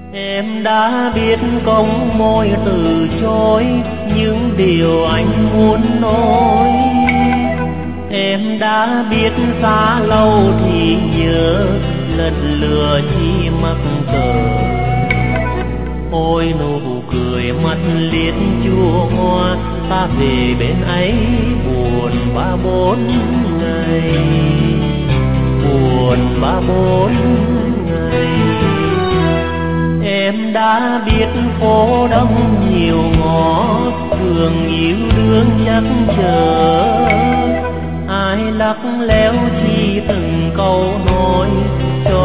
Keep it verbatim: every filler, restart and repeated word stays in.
Em đã biết cong môi từ chối những điều anh muốn nói. Em đã biết xa lâu thì nhớ, lần lừa chi mắc cờ. Ôi nụ cười mắt liếc chua hoa, ta về bên ấy buồn ba bốn ngày, buồn ba bốn ngày. Em đã biết phố đông nhiều ngõ, thường yêu đương nhắc chờ. Ai lắc léo chi từng câu nói, cho